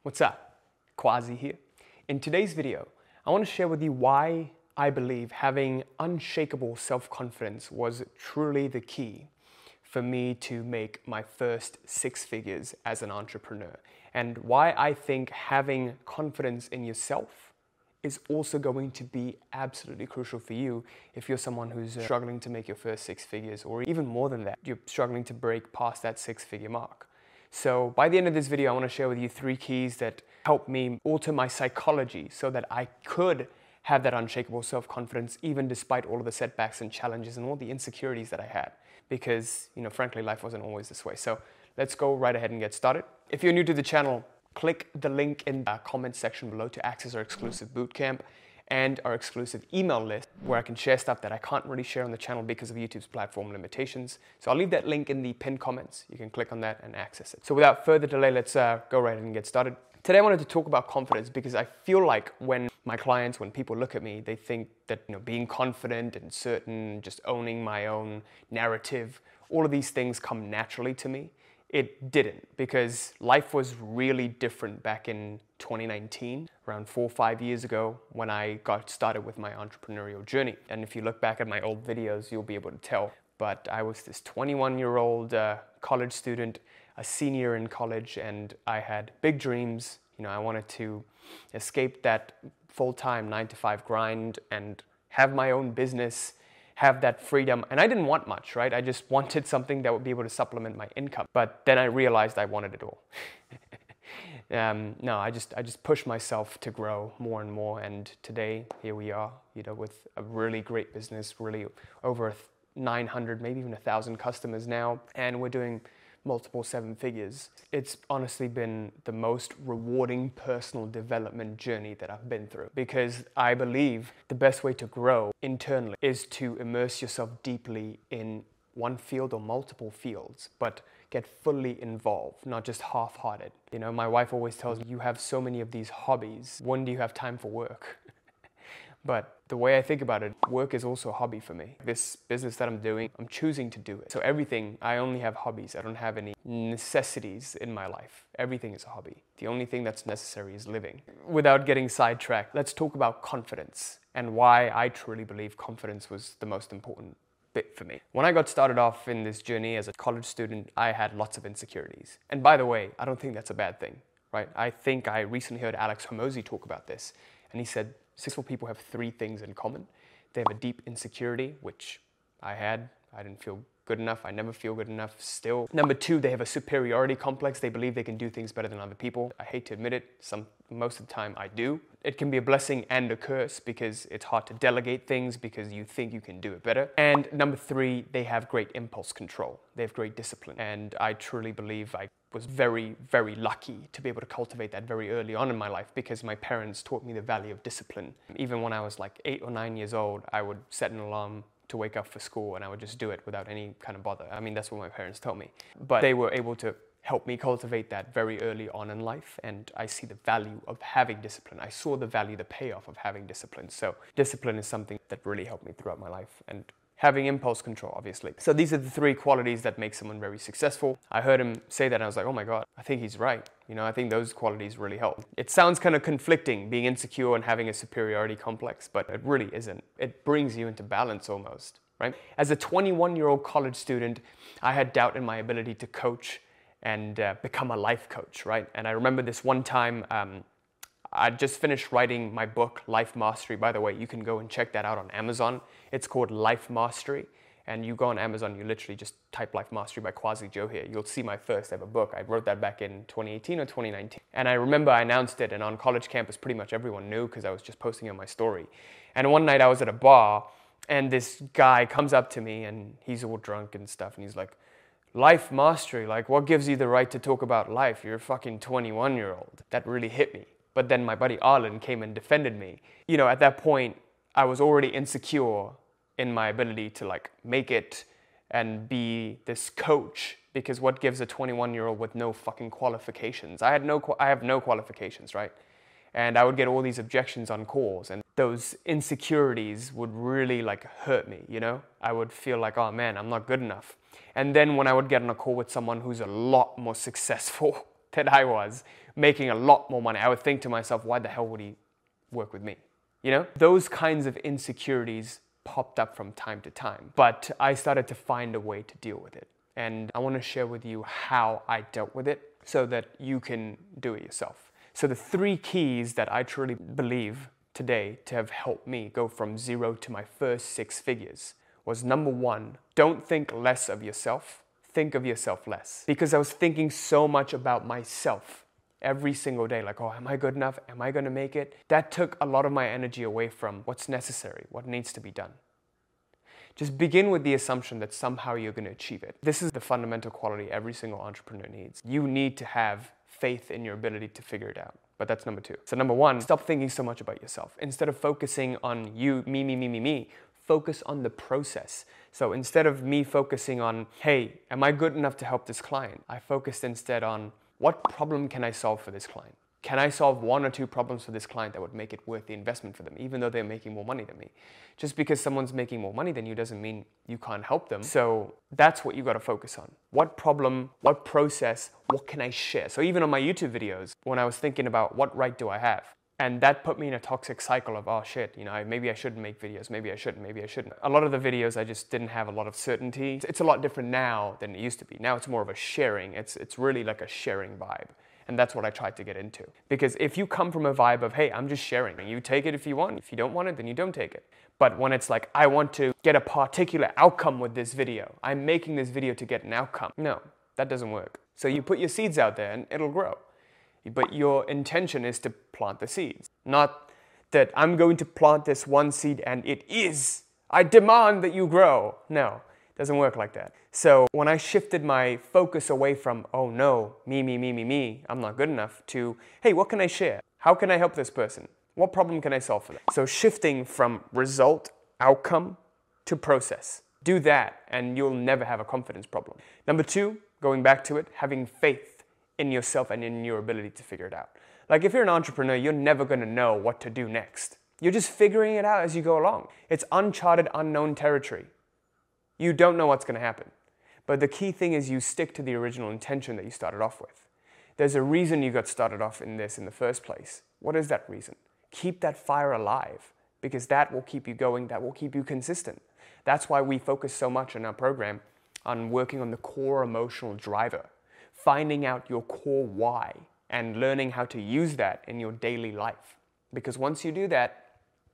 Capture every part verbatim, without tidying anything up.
What's up? Quasi here. In today's video, I want to share with you why I believe having unshakable self-confidence was truly the key for me to make my first six figures as an entrepreneur, and why I think having confidence in yourself is also going to be absolutely crucial for you if you're someone who's uh, struggling to make your first six figures, or even more than that, you're struggling to break past that six-figure mark. So by the end of this video, I want to share with you three keys that helped me alter my psychology so that I could have that unshakable self-confidence even despite all of the setbacks and challenges and all the insecurities that I had. Because, you know, frankly, life wasn't always this way. So let's go right ahead and get started. If you're new to the channel, click the link in the comment section below to access our exclusive bootcamp and our exclusive email list where I can share stuff that I can't really share on the channel because of YouTube's platform limitations. So I'll leave that link in the pinned comments. You can click on that and access it. So without further delay, let's uh, go right ahead and get started. Today I wanted to talk about confidence because I feel like when my clients, when people look at me, they think that, you know, being confident and certain, just owning my own narrative, all of these things come naturally to me. It didn't, because life was really different back in twenty nineteen, around four or five years ago, when I got started with my entrepreneurial journey. And if you look back at my old videos, you'll be able to tell. But I was this twenty-one-year-old uh, college student, a senior in college, and I had big dreams. You know, I wanted to escape that full-time nine to five grind and have my own business, have that freedom. And I didn't want much, right? I just wanted something that would be able to supplement my income. But then I realized I wanted it all. um, no, I just I just pushed myself to grow more and more. And today, here we are, you know, with a really great business, really over nine hundred, maybe even one thousand customers now. And we're doing multiple seven figures. It's honestly been the most rewarding personal development journey that I've been through, because I believe the best way to grow internally is to immerse yourself deeply in one field or multiple fields, but get fully involved, not just half-hearted. You know, my wife always tells me, you have so many of these hobbies, when do you have time for work? But the way I think about it, work is also a hobby for me. This business that I'm doing, I'm choosing to do it. So everything, I only have hobbies. I don't have any necessities in my life. Everything is a hobby. The only thing that's necessary is living. Without getting sidetracked, let's talk about confidence and why I truly believe confidence was the most important bit for me. When I got started off in this journey as a college student, I had lots of insecurities. And by the way, I don't think that's a bad thing, right? I think I recently heard Alex Hormozi talk about this, and he said, successful people have three things in common. They have a deep insecurity, which I had. I didn't feel good enough. I never feel good enough still. Number two, they have a superiority complex. They believe they can do things better than other people. I hate to admit it, some, most of the time I do. It can be a blessing and a curse because it's hard to delegate things because you think you can do it better. And number three, they have great impulse control. They have great discipline. And I truly believe I was very, very lucky to be able to cultivate that very early on in my life, because my parents taught me the value of discipline. Even when I was like eight or nine years old, I would set an alarm to wake up for school, and I would just do it without any kind of bother. I mean, that's what my parents told me. But they were able to help me cultivate that very early on in life, and I see the value of having discipline. I saw the value, the payoff of having discipline. So discipline is something that really helped me throughout my life, and having impulse control, obviously. So these are the three qualities that make someone very successful. I heard him say that and I was like, oh my God, I think he's right. You know, I think those qualities really help. It sounds kind of conflicting, being insecure and having a superiority complex, but it really isn't. It brings you into balance almost, right? As a twenty-one-year-old college student, I had doubt in my ability to coach and uh, become a life coach, right? And I remember this one time, um, I just finished writing my book, Life Mastery. By the way, you can go and check that out on Amazon. It's called Life Mastery. And you go on Amazon, you literally just type Life Mastery by Quasi Joe here. You'll see my first ever book. I wrote that back in twenty eighteen or twenty nineteen. And I remember I announced it, and on college campus, pretty much everyone knew because I was just posting on my story. And one night I was at a bar, and this guy comes up to me, and he's all drunk and stuff, and he's like, Life Mastery, like, what gives you the right to talk about life? You're a fucking twenty-one-year-old. That really hit me. But then my buddy Arlen came and defended me. You know, at that point, I was already insecure in my ability to like make it and be this coach, because what gives a twenty-one-year-old with no fucking qualifications? I had no, I have no qualifications, right? And I would get all these objections on calls, and those insecurities would really like hurt me, you know? I would feel like, oh man, I'm not good enough. And then when I would get on a call with someone who's a lot more successful, that I was making a lot more money, I would think to myself, why the hell would he work with me? You know, those kinds of insecurities popped up from time to time, but I started to find a way to deal with it. And I want to share with you how I dealt with it so that you can do it yourself. So the three keys that I truly believe today to have helped me go from zero to my first six figures was number one, don't think less of yourself, think of yourself less. Because I was thinking so much about myself every single day, like, oh, am I good enough? Am I gonna make it? That took a lot of my energy away from what's necessary, what needs to be done. Just begin with the assumption that somehow you're gonna achieve it. This is the fundamental quality every single entrepreneur needs. You need to have faith in your ability to figure it out. But that's number two. So number one, stop thinking so much about yourself. Instead of focusing on you, me, me, me, me, me, focus on the process. So instead of me focusing on, hey, am I good enough to help this client? I focused instead on, what problem can I solve for this client? Can I solve one or two problems for this client that would make it worth the investment for them, even though they're making more money than me? Just because someone's making more money than you doesn't mean you can't help them. So that's what you got to focus on. What problem, what process, what can I share? So even on my YouTube videos, when I was thinking about what right do I have? And that put me in a toxic cycle of, oh shit, you know, maybe I shouldn't make videos, maybe I shouldn't, maybe I shouldn't. A lot of the videos, I just didn't have a lot of certainty. It's a lot different now than it used to be. Now it's more of a sharing. It's, it's really like a sharing vibe. And that's what I tried to get into. Because if you come from a vibe of, hey, I'm just sharing, and you take it if you want. If you don't want it, then you don't take it. But when it's like, I want to get a particular outcome with this video, I'm making this video to get an outcome. No, that doesn't work. So you put your seeds out there and it'll grow. But your intention is to plant the seeds. Not that I'm going to plant this one seed and it is. I demand that you grow. No, it doesn't work like that. So when I shifted my focus away from, oh no, me, me, me, me, me, I'm not good enough, to, hey, what can I share? How can I help this person? What problem can I solve for them? So shifting from result, outcome, to process. Do that and you'll never have a confidence problem. Number two, going back to it, having faith in yourself and in your ability to figure it out. Like if you're an entrepreneur, you're never gonna know what to do next. You're just figuring it out as you go along. It's uncharted, unknown territory. You don't know what's gonna happen. But the key thing is you stick to the original intention that you started off with. There's a reason you got started off in this in the first place. What is that reason? Keep that fire alive, because that will keep you going, that will keep you consistent. That's why we focus so much in our program on working on the core emotional driver. Finding out your core why and learning how to use that in your daily life. Because once you do that,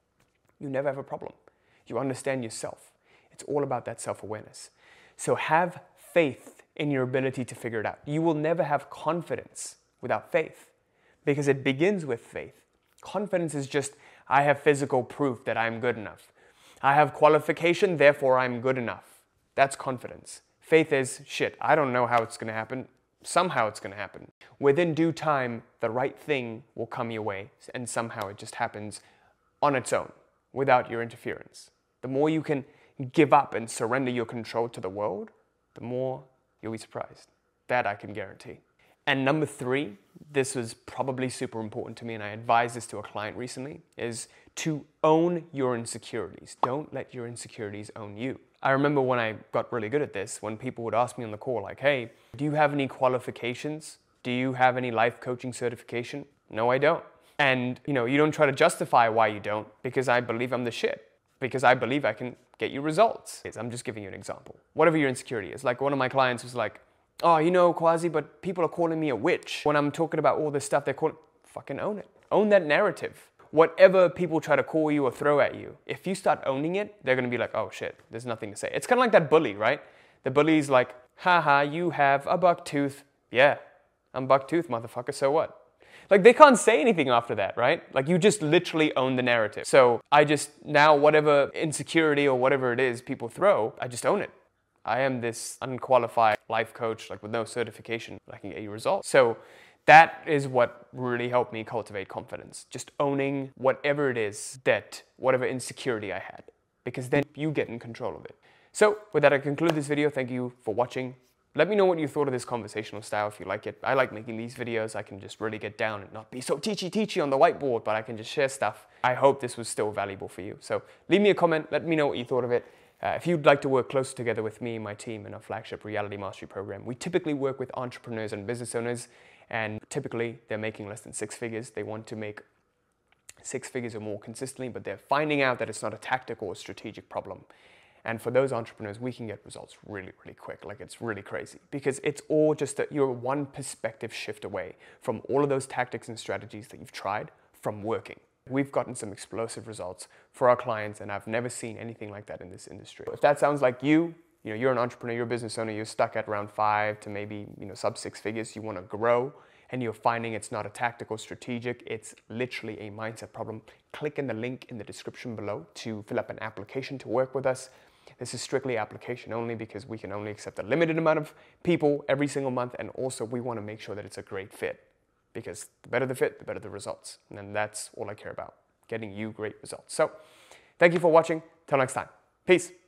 you never have a problem. You understand yourself. It's all about that self-awareness. So have faith in your ability to figure it out. You will never have confidence without faith, because it begins with faith. Confidence is just, I have physical proof that I'm good enough. I have qualification, therefore I'm good enough. That's confidence. Faith is, shit, I don't know how it's going to happen. Somehow it's going to happen. Within due time, the right thing will come your way, and somehow it just happens on its own, without your interference. The more you can give up and surrender your control to the world, the more you'll be surprised. That I can guarantee. And number three, this was probably super important to me, and I advised this to a client recently, is to own your insecurities. Don't let your insecurities own you. I remember when I got really good at this, when people would ask me on the call like, hey, do you have any qualifications? Do you have any life coaching certification? No, I don't. And you know, you don't try to justify why you don't, because I believe I'm the shit. Because I believe I can get you results. I'm just giving you an example. Whatever your insecurity is. Like one of my clients was like, oh, you know, Quasi, but people are calling me a witch. When I'm talking about all this stuff, they're calling, fucking own it. Own that narrative. Whatever people try to call you or throw at you, if you start owning it, they're going to be like, oh shit, there's nothing to say. It's kind of like that bully, right? The bully's like, haha, you have a buck tooth. Yeah, I'm buck tooth, motherfucker, so what? Like they can't say anything after that, right? Like you just literally own the narrative. So I just, now whatever insecurity or whatever it is people throw, I just own it. I am this unqualified life coach, like with no certification, I can get you results. So that is what really helped me cultivate confidence. Just owning whatever it is that, whatever insecurity I had, because then you get in control of it. So with that, I conclude this video. Thank you for watching. Let me know what you thought of this conversational style if you like it. I like making these videos. I can just really get down and not be so teachy teachy on the whiteboard, but I can just share stuff. I hope this was still valuable for you. So leave me a comment. Let me know what you thought of it. Uh, if you'd like to work closer together with me and my team in our flagship Reality Mastery program, we typically work with entrepreneurs and business owners, And typically they're making less than six figures. They want to make six figures or more consistently, but they're finding out that it's not a tactical or strategic problem. And for those entrepreneurs, we can get results really, really quick. Like, it's really crazy because it's all just that you're one perspective shift away from all of those tactics and strategies that you've tried from working. We've gotten some explosive results for our clients, and I've never seen anything like that in this industry. If that sounds like you, you know, you're an entrepreneur, you're a business owner, you're stuck at around five to maybe, you know, sub six figures, you want to grow, and you're finding it's not a tactical, strategic, it's literally a mindset problem, click in the link in the description below to fill up an application to work with us. This is strictly application only because we can only accept a limited amount of people every single month, and also we want to make sure that it's a great fit, because the better the fit, the better the results. And then that's all I care about, getting you great results. So thank you for watching. Till next time. Peace.